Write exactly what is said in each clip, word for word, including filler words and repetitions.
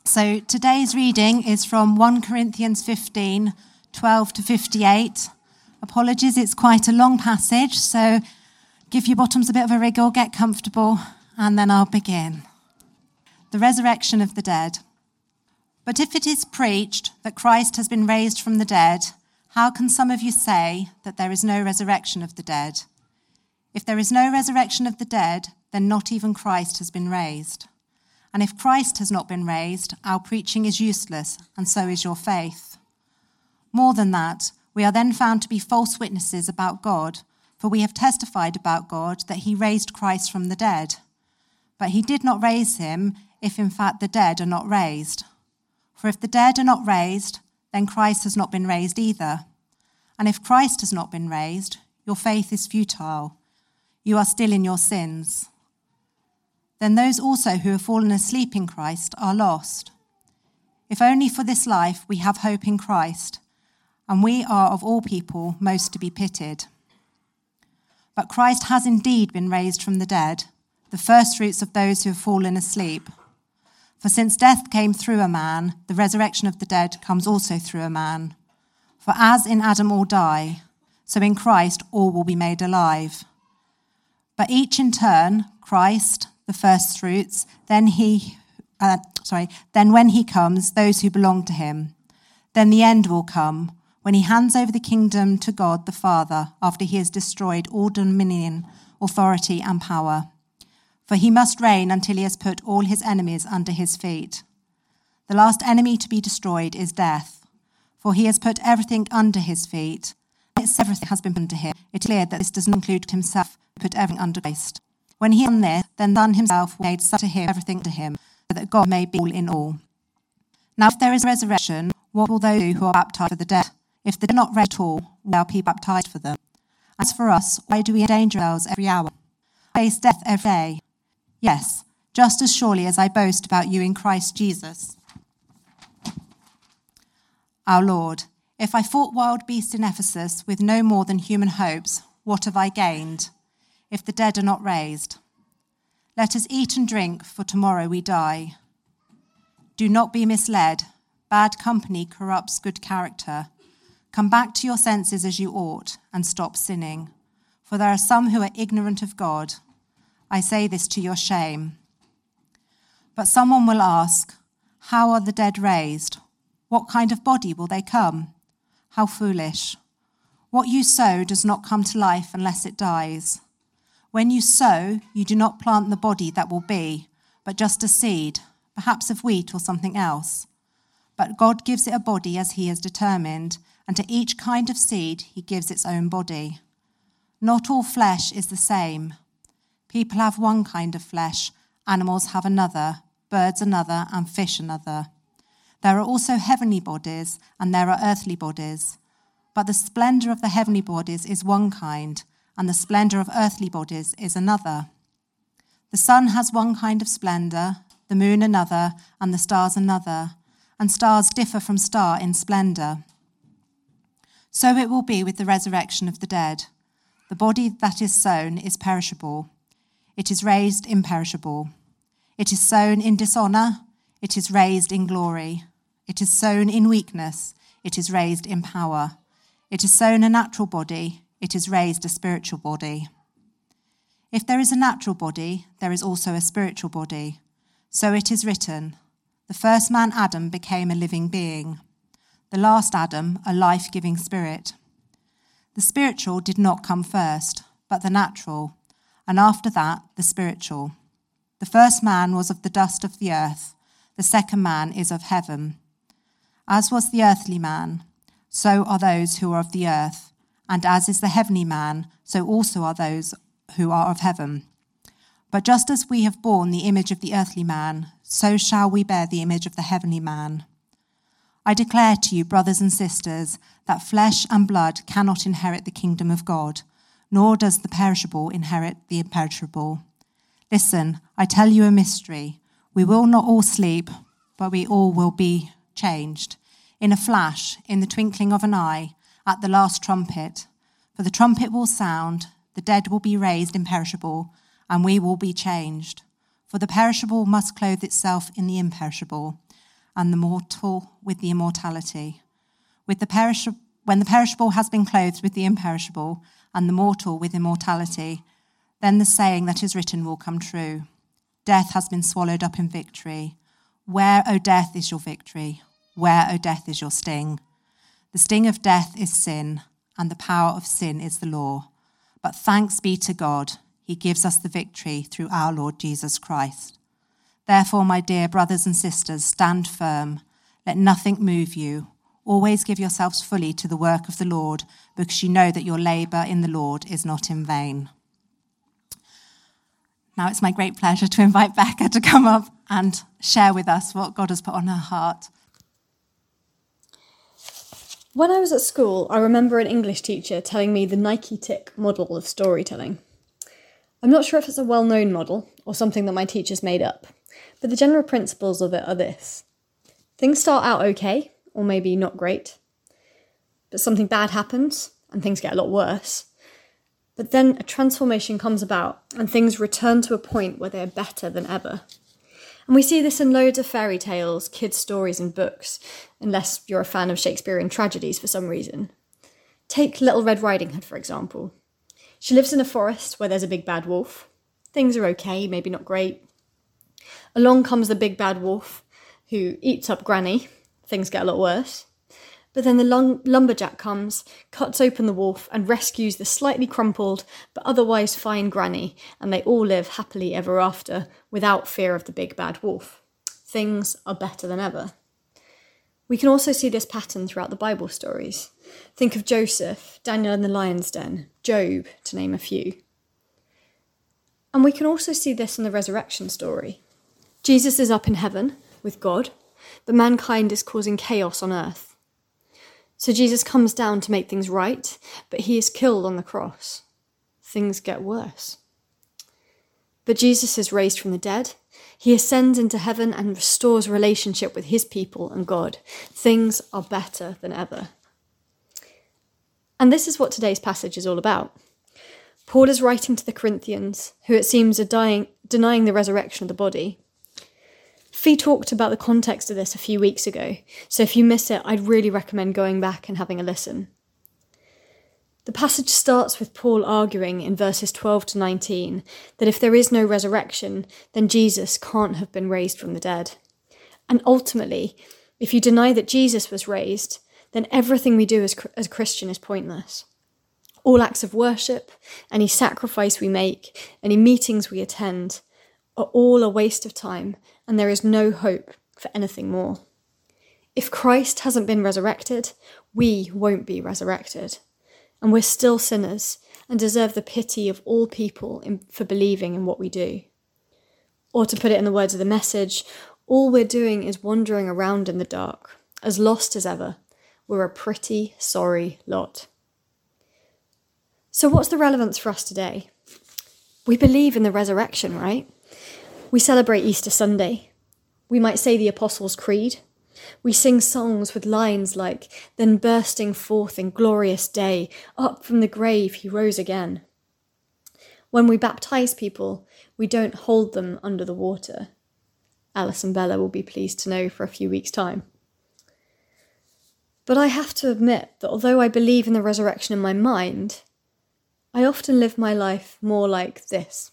So today's reading is from First Corinthians fifteen, twelve to fifty-eight. Apologies, it's quite a long passage, so give your bottoms a bit of a wriggle, get comfortable, and then I'll begin. The resurrection of the dead. But if it is preached that Christ has been raised from the dead, how can some of you say that there is no resurrection of the dead? If there is no resurrection of the dead, then not even Christ has been raised. And if Christ has not been raised, our preaching is useless, and so is your faith. More than that, we are then found to be false witnesses about God, for we have testified about God that he raised Christ from the dead. But he did not raise him, if in fact the dead are not raised. For if the dead are not raised, then Christ has not been raised either. And if Christ has not been raised, your faith is futile. You are still in your sins. Then those also who have fallen asleep in Christ are lost. If only for this life we have hope in Christ, and we are of all people most to be pitied. But Christ has indeed been raised from the dead, the firstfruits of those who have fallen asleep. For since death came through a man, the resurrection of the dead comes also through a man. For as in Adam all die, so in Christ all will be made alive. But each in turn, Christ, the firstfruits, then he, uh, sorry, then when he comes, those who belong to him. Then the end will come, when he hands over the kingdom to God the Father, after he has destroyed all dominion, authority, and power. For he must reign until he has put all his enemies under his feet. The last enemy to be destroyed is death, for he has put everything under his feet. It's everything has been put under him. It is clear that this does not include himself, put everything under Christ. When he had done this, then the Son himself made such to him everything to him, so that God may be all in all. Now if there is a resurrection, what will those do who are baptized for the dead? If they are not raised at all, why are people baptized for them? As for us, why do we endanger ourselves every hour? I face death every day. Yes, just as surely as I boast about you in Christ Jesus. Our Lord, if I fought wild beasts in Ephesus with no more than human hopes, what have I gained, if the dead are not raised? Let us eat and drink, for tomorrow we die. Do not be misled. Bad company corrupts good character. Come back to your senses as you ought, and stop sinning. For there are some who are ignorant of God. I say this to your shame. But someone will ask, how are the dead raised? What kind of body will they come? How foolish. What you sow does not come to life unless it dies. When you sow, you do not plant the body that will be, but just a seed, perhaps of wheat or something else. But God gives it a body as he has determined, and to each kind of seed he gives its own body. Not all flesh is the same. People have one kind of flesh, animals have another, birds another, and fish another. There are also heavenly bodies, and there are earthly bodies. But the splendor of the heavenly bodies is one kind, and the splendor of earthly bodies is another. The sun has one kind of splendor, the moon another, and the stars another, and stars differ from star in splendor. So it will be with the resurrection of the dead. The body that is sown is perishable. It is raised imperishable. It is sown in dishonor. It is raised in glory. It is sown in weakness. It is raised in power. It is sown a natural body. It is raised a spiritual body. If there is a natural body, there is also a spiritual body. So it is written, the first man Adam became a living being. The last Adam, a life-giving spirit. The spiritual did not come first, but the natural, and after that, the spiritual. The first man was of the dust of the earth. The second man is of heaven. As was the earthly man, so are those who are of the earth. And as is the heavenly man, so also are those who are of heaven. But just as we have borne the image of the earthly man, so shall we bear the image of the heavenly man. I declare to you, brothers and sisters, that flesh and blood cannot inherit the kingdom of God, nor does the perishable inherit the imperishable. Listen, I tell you a mystery. We will not all sleep, but we all will be changed. In a flash, in the twinkling of an eye, at the last trumpet. For the trumpet will sound, the dead will be raised imperishable, and we will be changed. For the perishable must clothe itself in the imperishable, and the mortal with the immortality. With the perish- when the perishable has been clothed with the imperishable, and the mortal with immortality, then the saying that is written will come true. Death has been swallowed up in victory. Where, O death, is your victory? Where, O death, is your sting? The sting of death is sin, and the power of sin is the law. But thanks be to God, he gives us the victory through our Lord Jesus Christ. Therefore, my dear brothers and sisters, stand firm. Let nothing move you. Always give yourselves fully to the work of the Lord, because you know that your labour in the Lord is not in vain. Now it's my great pleasure to invite Becca to come up and share with us what God has put on her heart. When I was at school, I remember an English teacher telling me the Nike Tick model of storytelling. I'm not sure if it's a well-known model or something that my teachers made up, but the general principles of it are this. Things start out okay, or maybe not great, but something bad happens and things get a lot worse. But then a transformation comes about and things return to a point where they're better than ever. And we see this in loads of fairy tales, kids' stories and books, unless you're a fan of Shakespearean tragedies for some reason. Take Little Red Riding Hood, for example. She lives in a forest where there's a big bad wolf. Things are okay, maybe not great. Along comes the big bad wolf, who eats up Granny. Things get a lot worse. But then the lum- lumberjack comes, cuts open the wolf and rescues the slightly crumpled but otherwise fine Granny, and they all live happily ever after without fear of the big bad wolf. Things are better than ever. We can also see this pattern throughout the Bible stories. Think of Joseph, Daniel in the lion's den, Job, to name a few. And we can also see this in the resurrection story. Jesus is up in heaven with God, but mankind is causing chaos on earth. So Jesus comes down to make things right, but he is killed on the cross. Things get worse. But Jesus is raised from the dead. He ascends into heaven and restores relationship with his people and God. Things are better than ever. And this is what today's passage is all about. Paul is writing to the Corinthians, who it seems are dying, denying the resurrection of the body. Fee talked about the context of this a few weeks ago, so if you miss it, I'd really recommend going back and having a listen. The passage starts with Paul arguing in verses twelve to nineteen that if there is no resurrection, then Jesus can't have been raised from the dead. And ultimately, if you deny that Jesus was raised, then everything we do as, as a Christian is pointless. All acts of worship, any sacrifice we make, any meetings we attend, are all a waste of time, and there is no hope for anything more. If Christ hasn't been resurrected, we won't be resurrected. And we're still sinners and deserve the pity of all people in, for believing in what we do. Or to put it in the words of the message, all we're doing is wandering around in the dark, as lost as ever. We're a pretty sorry lot. So what's the relevance for us today? We believe in the resurrection, right? We celebrate Easter Sunday. We might say the Apostles' Creed. We sing songs with lines like, "Then bursting forth in glorious day, up from the grave he rose again." When we baptise people, we don't hold them under the water. Alice and Bella will be pleased to know for a few weeks' time. But I have to admit that although I believe in the resurrection in my mind, I often live my life more like this.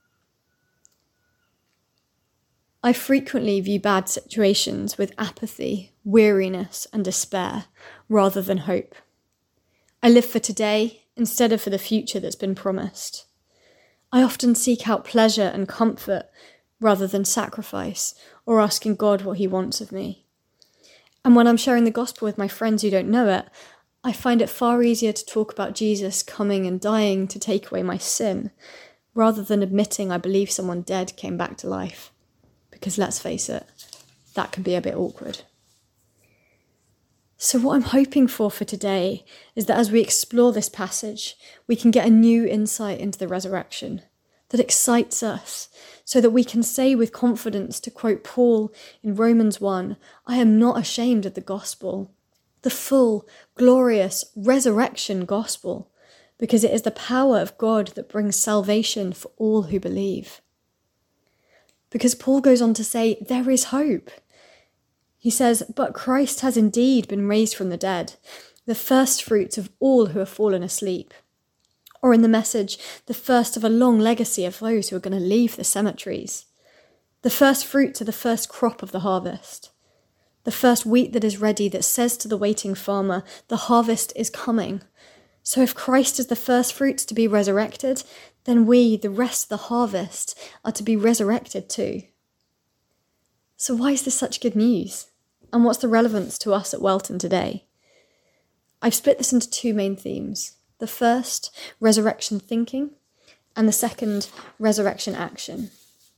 I frequently view bad situations with apathy, weariness, and despair, rather than hope. I live for today instead of for the future that's been promised. I often seek out pleasure and comfort rather than sacrifice or asking God what he wants of me. And when I'm sharing the gospel with my friends who don't know it, I find it far easier to talk about Jesus coming and dying to take away my sin, rather than admitting I believe someone dead came back to life. Because let's face it, that can be a bit awkward. So what I'm hoping for for today is that as we explore this passage, we can get a new insight into the resurrection that excites us, so that we can say with confidence, to quote Paul in Romans one, "I am not ashamed of the gospel," the full, glorious resurrection gospel, because it is the power of God that brings salvation for all who believe. Because Paul goes on to say, there is hope. He says, "But Christ has indeed been raised from the dead, the first fruits of all who have fallen asleep." Or in the Message, the first of a long legacy of those who are going to leave the cemeteries. The first fruits are the first crop of the harvest. The first wheat that is ready, that says to the waiting farmer, the harvest is coming. So if Christ is the first fruits to be resurrected, then we, the rest of the harvest, are to be resurrected too. So why is this such good news? And what's the relevance to us at Welton today? I've split this into two main themes. The first, resurrection thinking, and the second, resurrection action.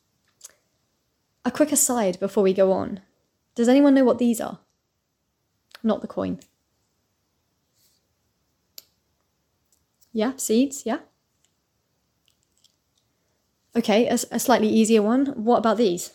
A quick aside before we go on. Does anyone know what these are? Not the coin. Yeah, seeds, yeah? Okay, a, a slightly easier one. What about these?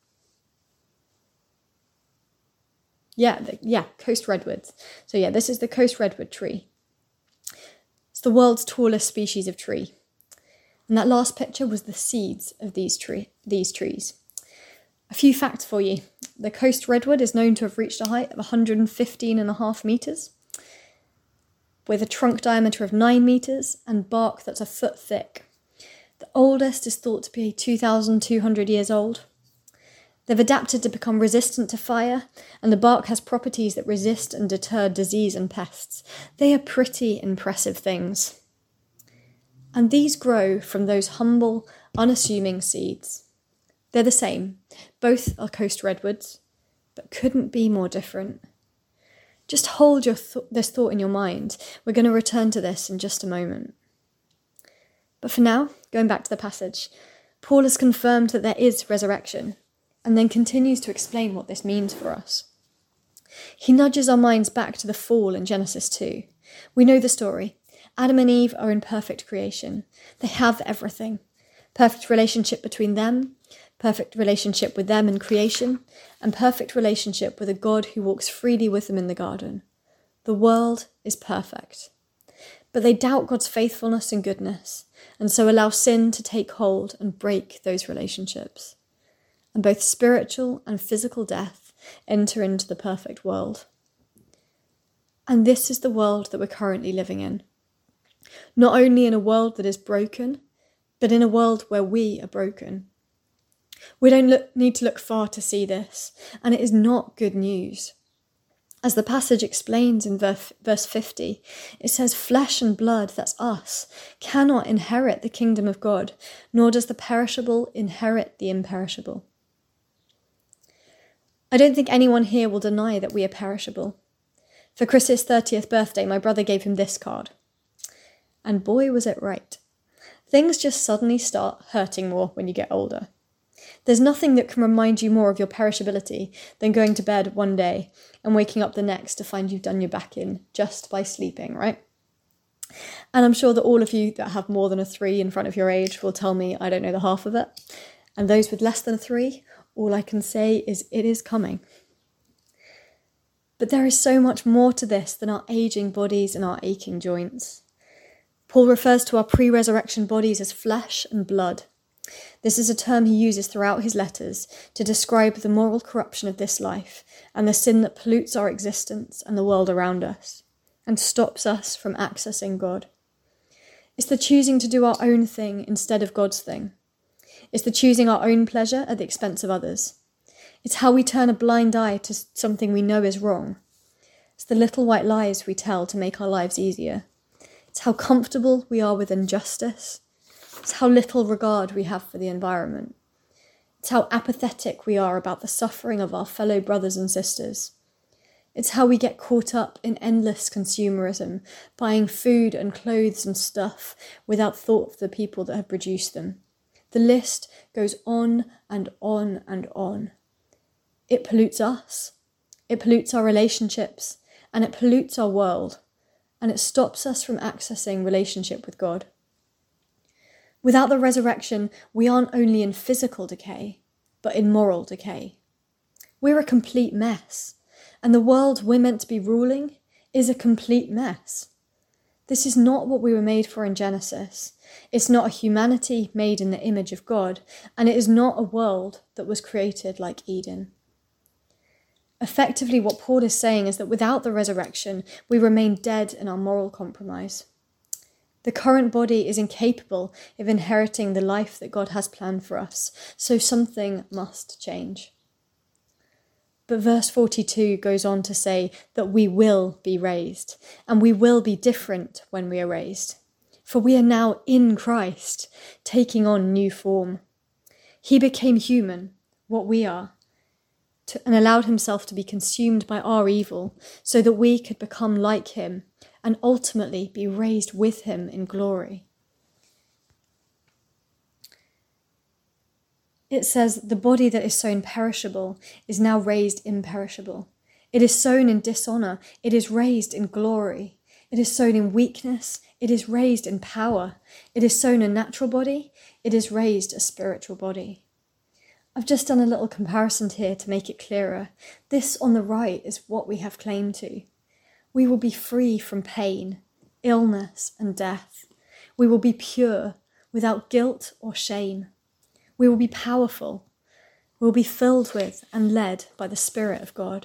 Yeah, the, yeah, coast redwoods. So yeah, this is the coast redwood tree. It's the world's tallest species of tree. And that last picture was the seeds of these tree, these trees. A few facts for you. The coast redwood is known to have reached a height of one hundred fifteen and a half metres, with a trunk diameter of nine metres and bark that's a foot thick. The oldest is thought to be two thousand two hundred years old. They've adapted to become resistant to fire, and the bark has properties that resist and deter disease and pests. They are pretty impressive things. And these grow from those humble, unassuming seeds. They're the same. Both are coast redwoods, but couldn't be more different. Just hold your th- this thought in your mind. We're going to return to this in just a moment. But for now, going back to the passage, Paul has confirmed that there is resurrection, and then continues to explain what this means for us. He nudges our minds back to the fall in Genesis two. We know the story. Adam and Eve are in perfect creation. They have everything. Perfect relationship between them, perfect relationship with them in creation, and perfect relationship with a God who walks freely with them in the garden. The world is perfect. But they doubt God's faithfulness and goodness, and so allow sin to take hold and break those relationships. And both spiritual and physical death enter into the perfect world. And this is the world that we're currently living in. Not only in a world that is broken, but in a world where we are broken. We don't look, need to look far to see this, and it is not good news. As the passage explains in verse fifty, it says, "Flesh and blood," that's us, "cannot inherit the kingdom of God, nor does the perishable inherit the imperishable." I don't think anyone here will deny that we are perishable. For Chris's thirtieth birthday, my brother gave him this card. And boy, was it right. Things just suddenly start hurting more when you get older. There's nothing that can remind you more of your perishability than going to bed one day and waking up the next to find you've done your back in just by sleeping, right? And I'm sure that all of you that have more than a three in front of your age will tell me I don't know the half of it. And those with less than a three, all I can say is it is coming. But there is so much more to this than our aging bodies and our aching joints. Paul refers to our pre-resurrection bodies as flesh and blood. This is a term he uses throughout his letters to describe the moral corruption of this life and the sin that pollutes our existence and the world around us and stops us from accessing God. It's the choosing to do our own thing instead of God's thing. It's the choosing our own pleasure at the expense of others. It's how we turn a blind eye to something we know is wrong. It's the little white lies we tell to make our lives easier. It's how comfortable we are with injustice. It's how little regard we have for the environment. It's how apathetic we are about the suffering of our fellow brothers and sisters. It's how we get caught up in endless consumerism, buying food and clothes and stuff without thought of the people that have produced them. The list goes on and on and on. It pollutes us. It pollutes our relationships, and it pollutes our world. And it stops us from accessing relationship with God. Without the resurrection, we aren't only in physical decay, but in moral decay. We're a complete mess, and the world we're meant to be ruling is a complete mess. This is not what we were made for in Genesis. It's not a humanity made in the image of God, and it is not a world that was created like Eden. Effectively, what Paul is saying is that without the resurrection, we remain dead in our moral compromise. The current body is incapable of inheriting the life that God has planned for us, so something must change. But verse forty-two goes on to say that we will be raised, and we will be different when we are raised. For we are now in Christ, taking on new form. He became human, what we are, to, and allowed himself to be consumed by our evil, so that we could become like him and ultimately be raised with him in glory. It says, the body that is sown perishable is now raised imperishable. It is sown in dishonour, it is raised in glory. It is sown in weakness, it is raised in power. It is sown a natural body, it is raised a spiritual body. I've just done a little comparison here to make it clearer. This on the right is what we have claim to. We will be free from pain, illness, and death. We will be pure, without guilt or shame. We will be powerful. We will be filled with and led by the Spirit of God.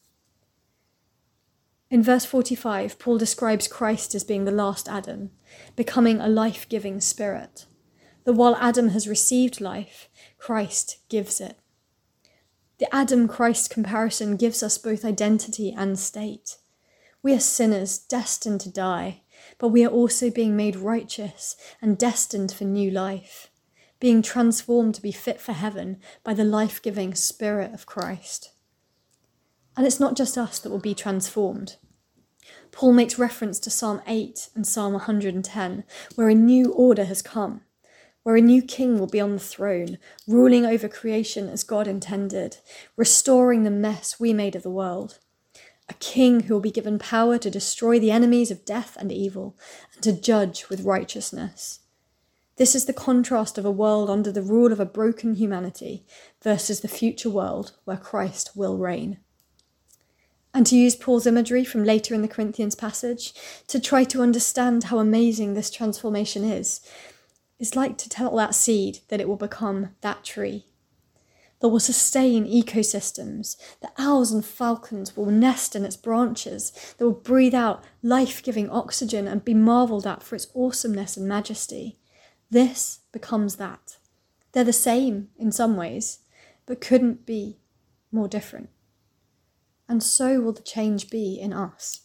In verse forty-five, Paul describes Christ as being the last Adam, becoming a life-giving spirit. That while Adam has received life, Christ gives it. The Adam-Christ comparison gives us both identity and state. We are sinners destined to die, but we are also being made righteous and destined for new life, being transformed to be fit for heaven by the life-giving Spirit of Christ. And it's not just us that will be transformed. Paul makes reference to Psalm eight and Psalm one hundred ten, where a new order has come, where a new king will be on the throne, ruling over creation as God intended, restoring the mess we made of the world. A king who will be given power to destroy the enemies of death and evil, and to judge with righteousness. This is the contrast of a world under the rule of a broken humanity versus the future world where Christ will reign. And to use Paul's imagery from later in the Corinthians passage, to try to understand how amazing this transformation is, is like to tell that seed that it will become that tree. That will sustain ecosystems, that owls and falcons will nest in its branches, that will breathe out life-giving oxygen and be marvelled at for its awesomeness and majesty. This becomes that. They're the same in some ways, but couldn't be more different. And so will the change be in us.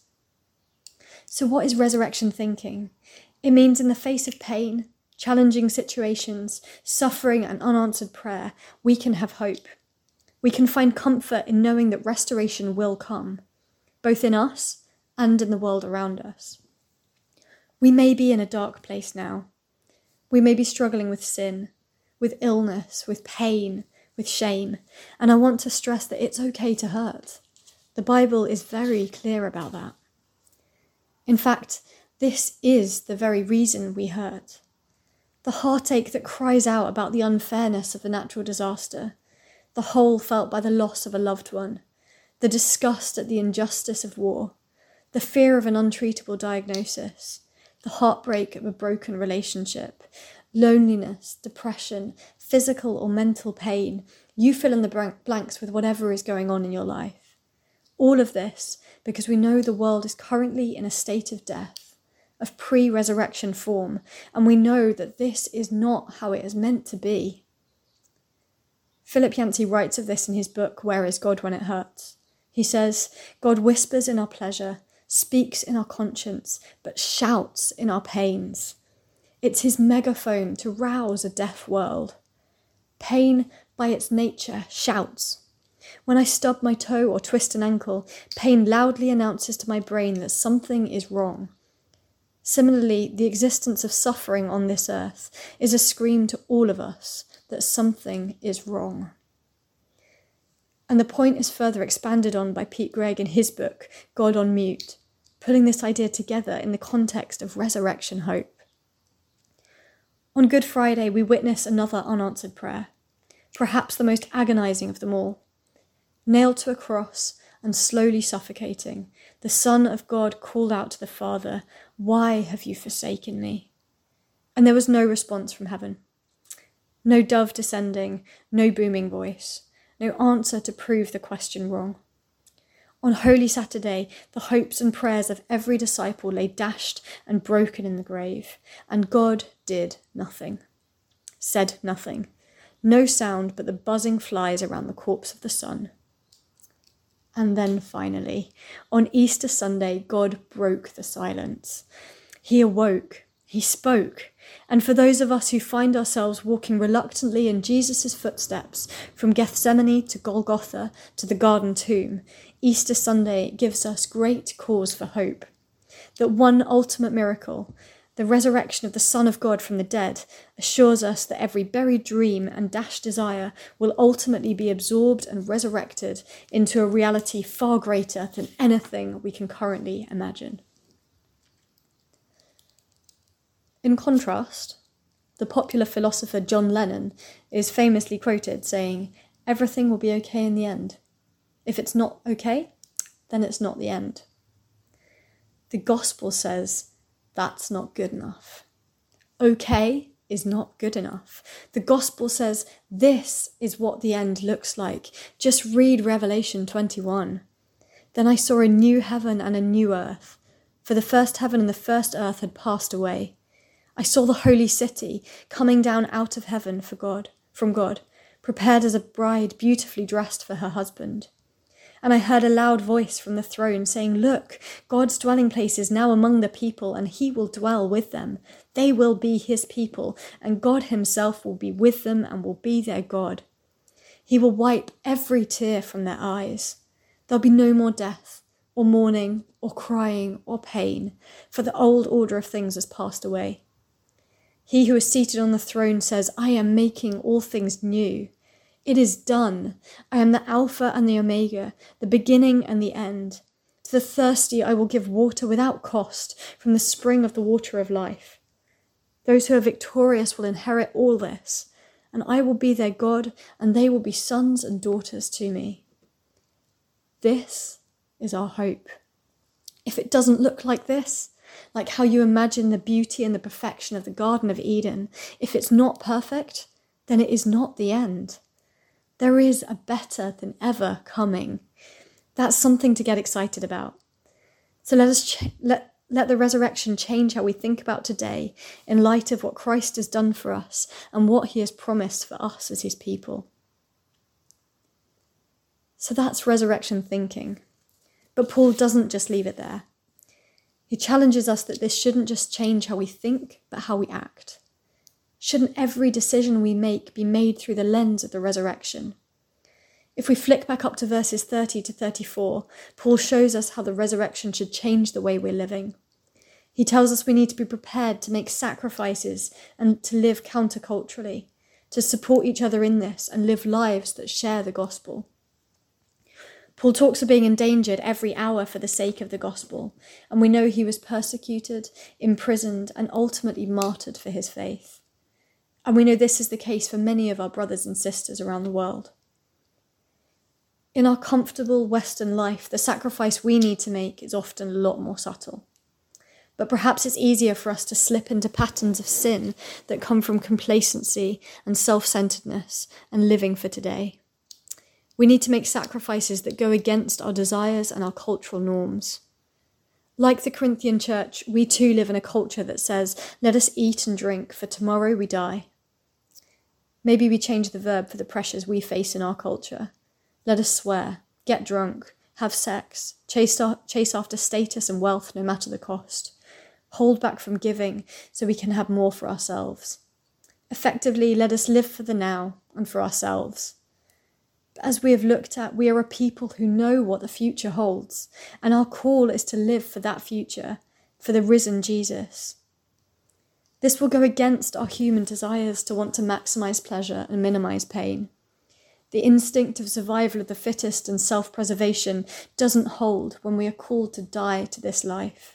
So what is resurrection thinking? It means in the face of pain, challenging situations, suffering and unanswered prayer, we can have hope. We can find comfort in knowing that restoration will come, both in us and in the world around us. We may be in a dark place now. We may be struggling with sin, with illness, with pain, with shame, and I want to stress that it's okay to hurt. The Bible is very clear about that. In fact, this is the very reason we hurt. The heartache that cries out about the unfairness of a natural disaster, the hole felt by the loss of a loved one, the disgust at the injustice of war, the fear of an untreatable diagnosis, the heartbreak of a broken relationship, loneliness, depression, physical or mental pain. You fill in the blanks with whatever is going on in your life. All of this because we know the world is currently in a state of death, of pre-resurrection form, and we know that this is not how it is meant to be. Philip Yancey writes of this in his book, Where is God When It Hurts? He says, God whispers in our pleasure, speaks in our conscience, but shouts in our pains. It's his megaphone to rouse a deaf world. Pain, by its nature, shouts. When I stub my toe or twist an ankle, pain loudly announces to my brain that something is wrong. Similarly, the existence of suffering on this earth is a scream to all of us that something is wrong. And the point is further expanded on by Pete Greig in his book, God on Mute, putting this idea together in the context of resurrection hope. On Good Friday, we witness another unanswered prayer, perhaps the most agonising of them all. Nailed to a cross and slowly suffocating, the Son of God called out to the Father, "Why have you forsaken me?" And there was no response from heaven. No dove descending, no booming voice, no answer to prove the question wrong. On Holy Saturday, the hopes and prayers of every disciple lay dashed and broken in the grave, and God did nothing, said nothing, no sound but the buzzing flies around the corpse of the sun. And then finally, on Easter Sunday, God broke the silence. He awoke, he spoke, and for those of us who find ourselves walking reluctantly in Jesus' footsteps from Gethsemane to Golgotha to the garden tomb, Easter Sunday gives us great cause for hope. That one ultimate miracle, the resurrection of the Son of God from the dead, assures us that every buried dream and dashed desire will ultimately be absorbed and resurrected into a reality far greater than anything we can currently imagine. In contrast, the popular philosopher John Lennon is famously quoted saying, "Everything will be okay in the end. If it's not okay, then it's not the end." The gospel says that's not good enough. Okay is not good enough. The gospel says this is what the end looks like. Just read Revelation twenty-one. Then I saw a new heaven and a new earth, for the first heaven and the first earth had passed away. I saw the holy city coming down out of heaven for God, from God, prepared as a bride beautifully dressed for her husband. And I heard a loud voice from the throne saying, "Look, God's dwelling place is now among the people, and he will dwell with them. They will be his people, and God himself will be with them and will be their God. He will wipe every tear from their eyes. There'll be no more death, or mourning, or crying, or pain, for the old order of things has passed away. He who is seated on the throne says, I am making all things new. It is done. I am the Alpha and the Omega, the beginning and the end. To the thirsty I will give water without cost from the spring of the water of life. Those who are victorious will inherit all this, and I will be their God, and they will be sons and daughters to me." This is our hope. If it doesn't look like this, like how you imagine the beauty and the perfection of the Garden of Eden, if it's not perfect, then it is not the end. There is a better than ever coming. That's something to get excited about. So let us ch- let, let the resurrection change how we think about today in light of what Christ has done for us and what he has promised for us as his people. So that's resurrection thinking. But Paul doesn't just leave it there. He challenges us that this shouldn't just change how we think, but how we act. Shouldn't every decision we make be made through the lens of the resurrection? If we flick back up to verses thirty to thirty-four, Paul shows us how the resurrection should change the way we're living. He tells us we need to be prepared to make sacrifices and to live counterculturally, to support each other in this and live lives that share the gospel. Paul talks of being endangered every hour for the sake of the gospel, and we know he was persecuted, imprisoned, and ultimately martyred for his faith. And we know this is the case for many of our brothers and sisters around the world. In our comfortable Western life, the sacrifice we need to make is often a lot more subtle. But perhaps it's easier for us to slip into patterns of sin that come from complacency and self-centeredness and living for today. We need to make sacrifices that go against our desires and our cultural norms. Like the Corinthian church, we too live in a culture that says, let us eat and drink, for tomorrow we die. Maybe we change the verb for the pressures we face in our culture. Let us swear, get drunk, have sex, chase, our, chase after status and wealth no matter the cost. Hold back from giving so we can have more for ourselves. Effectively, let us live for the now and for ourselves. As we have looked at, we are a people who know what the future holds, and our call is to live for that future, for the risen Jesus. This will go against our human desires to want to maximize pleasure and minimize pain. The instinct of survival of the fittest and self-preservation doesn't hold when we are called to die to this life.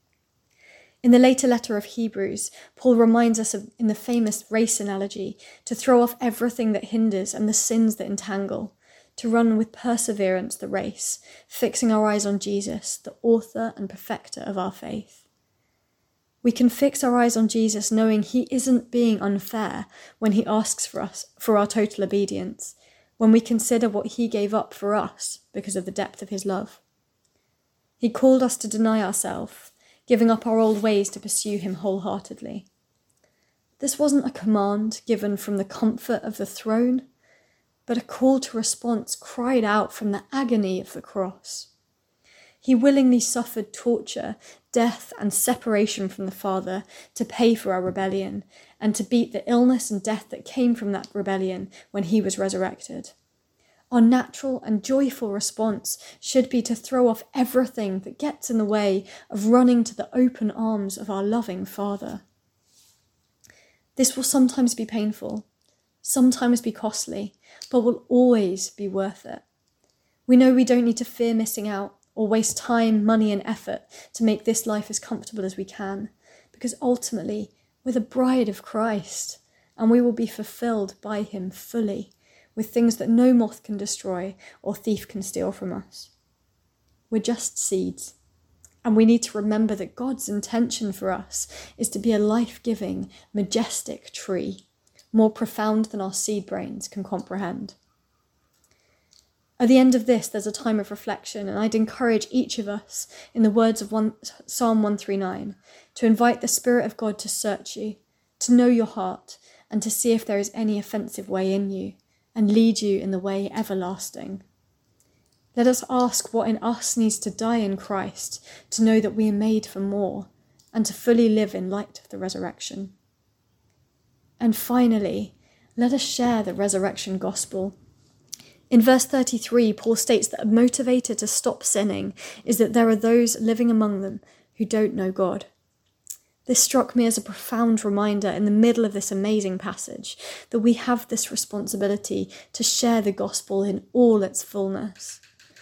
In the later letter of Hebrews, Paul reminds us of, in the famous race analogy, to throw off everything that hinders and the sins that entangle, to run with perseverance the race, fixing our eyes on Jesus, the author and perfecter of our faith. We can fix our eyes on Jesus knowing he isn't being unfair when he asks for us, for our total obedience, when we consider what he gave up for us because of the depth of his love. He called us to deny ourselves, giving up our old ways to pursue him wholeheartedly. This wasn't a command given from the comfort of the throne, but a call to response cried out from the agony of the cross. He willingly suffered torture, death, and separation from the Father to pay for our rebellion and to beat the illness and death that came from that rebellion when he was resurrected. Our natural and joyful response should be to throw off everything that gets in the way of running to the open arms of our loving Father. This will sometimes be painful, sometimes be costly, but will always be worth it. We know we don't need to fear missing out or waste time, money, and effort to make this life as comfortable as we can, because ultimately we're the bride of Christ, and we will be fulfilled by him fully, with things that no moth can destroy or thief can steal from us. We're just seeds, and we need to remember that God's intention for us is to be a life-giving, majestic tree, more profound than our seed brains can comprehend. At the end of this, there's a time of reflection, and I'd encourage each of us, in the words of one, Psalm one thirty-nine, to invite the Spirit of God to search you, to know your heart, and to see if there is any offensive way in you, and lead you in the way everlasting. Let us ask what in us needs to die in Christ to know that we are made for more, and to fully live in light of the resurrection. And finally, let us share the resurrection gospel. In verse thirty-three, Paul states that a motivator to stop sinning is that there are those living among them who don't know God. This struck me as a profound reminder in the middle of this amazing passage that we have this responsibility to share the gospel in all its fullness.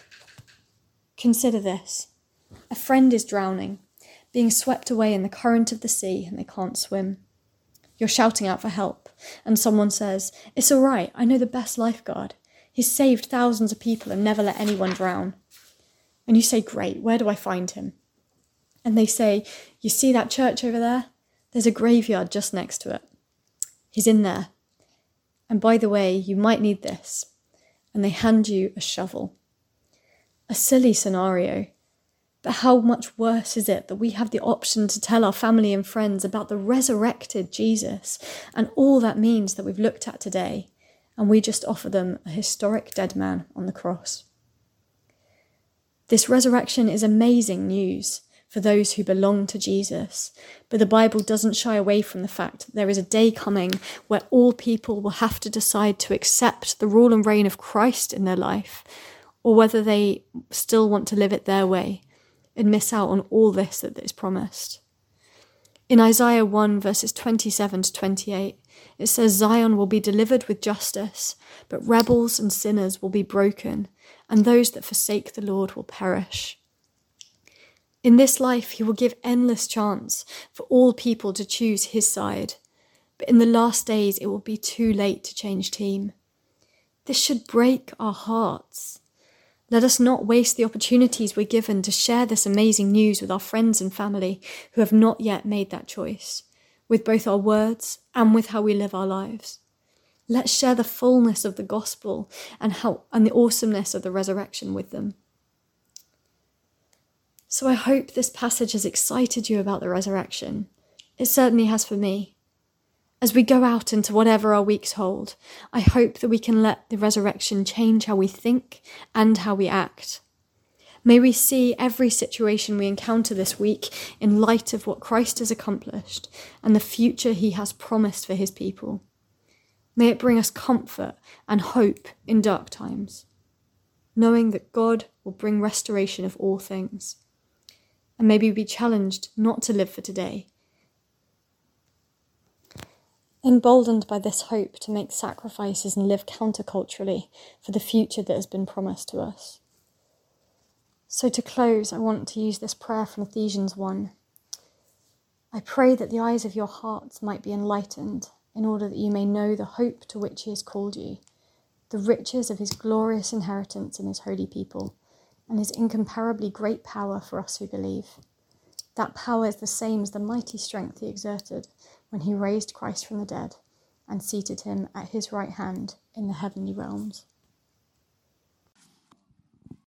Consider this. A friend is drowning, being swept away in the current of the sea, and they can't swim. You're shouting out for help, and someone says, "It's all right, I know the best lifeguard. He's saved thousands of people and never let anyone drown." And you say, "Great, where do I find him?" And they say, "You see that church over there? There's a graveyard just next to it. He's in there. And by the way, you might need this." And they hand you a shovel. A silly scenario, but how much worse is it that we have the option to tell our family and friends about the resurrected Jesus and all that means that we've looked at today, and we just offer them a historic dead man on the cross. This resurrection is amazing news for those who belong to Jesus, but the Bible doesn't shy away from the fact that there is a day coming where all people will have to decide to accept the rule and reign of Christ in their life, or whether they still want to live it their way and miss out on all this that is promised. In Isaiah one, verses twenty-seven to twenty-eight, it says, "Zion will be delivered with justice, but rebels and sinners will be broken, and those that forsake the Lord will perish." In this life, he will give endless chance for all people to choose his side, but in the last days, it will be too late to change team. This should break our hearts. Let us not waste the opportunities we're given to share this amazing news with our friends and family who have not yet made that choice, with both our words and with how we live our lives. Let's share the fullness of the gospel and how and the awesomeness of the resurrection with them. So I hope this passage has excited you about the resurrection. It certainly has for me. As we go out into whatever our weeks hold, I hope that we can let the resurrection change how we think and how we act. May we see every situation we encounter this week in light of what Christ has accomplished and the future he has promised for his people. May it bring us comfort and hope in dark times, knowing that God will bring restoration of all things. And may we be challenged not to live for today, emboldened by this hope to make sacrifices and live counterculturally for the future that has been promised to us. So to close, I want to use this prayer from Ephesians one. I pray that the eyes of your hearts might be enlightened, in order that you may know the hope to which he has called you, the riches of his glorious inheritance in his holy people, and his incomparably great power for us who believe. That power is the same as the mighty strength he exerted when he raised Christ from the dead and seated him at his right hand in the heavenly realms.